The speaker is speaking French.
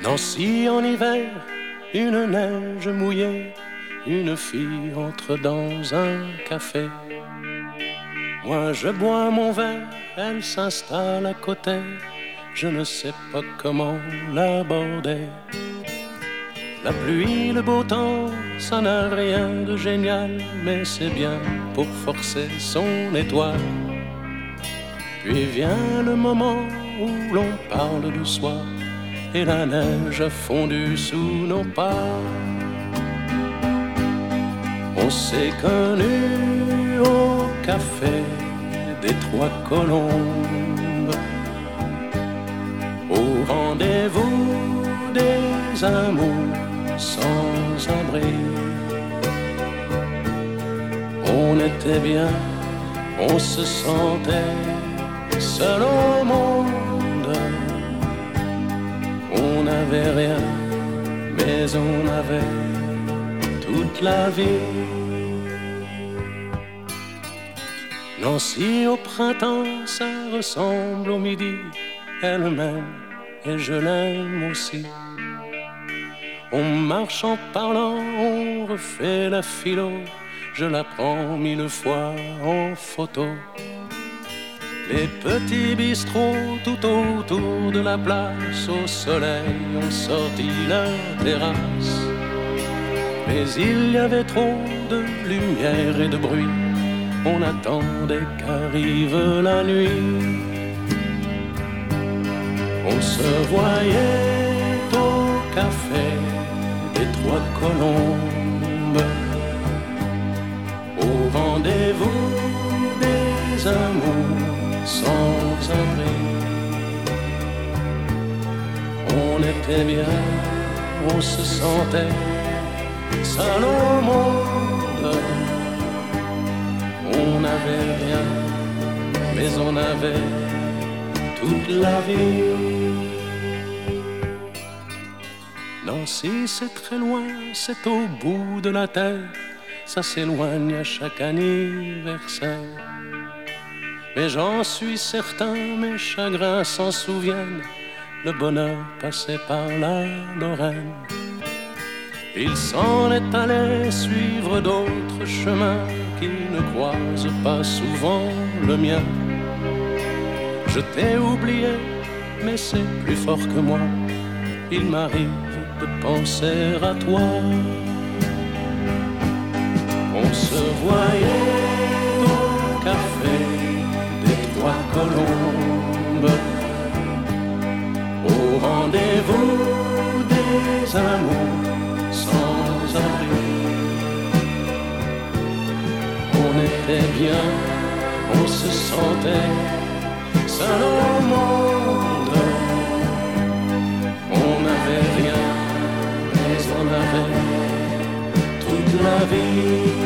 Nancy en hiver, une neige mouillée, une fille entre dans un café. Moi je bois mon verre, elle s'installe à côté, je ne sais pas comment l'aborder. La pluie, le beau temps, ça n'a rien de génial, mais c'est bien pour forcer son étoile. Puis vient le moment où l'on parle du soir, et la neige a fondu sous nos pas. On s'est connus au café des Trois Colombes, au rendez-vous des amours sans abri. On était bien, on se sentait seul au monde. On n'avait rien, mais on avait toute la vie. Nancy au printemps, ça ressemble au midi. Elle m'aime et je l'aime aussi. On marche en parlant, on refait la philo. Je la prends 1000 fois en photo. Les petits bistrots tout autour de la place, au soleil ont sorti la terrasse. Mais il y avait trop de lumière et de bruit, on attendait qu'arrive la nuit. On se voyait au café des Trois Colombes, au rendez-vous des amours sans abri. On était bien, on se sentait seul au monde. On n'avait rien, mais on avait toute la vie. Nancy, c'est très loin, c'est au bout de la terre. Ça s'éloigne à chaque anniversaire. Mais j'en suis certain, mes chagrins s'en souviennent. Le bonheur passait par la Lorraine. Il s'en est allé suivre d'autres chemins qui ne croisent pas souvent le mien. Je t'ai oublié, mais c'est plus fort que moi. Il m'arrive de penser à toi. On se voyait au café des Trois Colombes, au rendez-vous des amours sans abri. On était bien, on se sentait seul au monde. On n'avait rien, mais on avait toute la vie.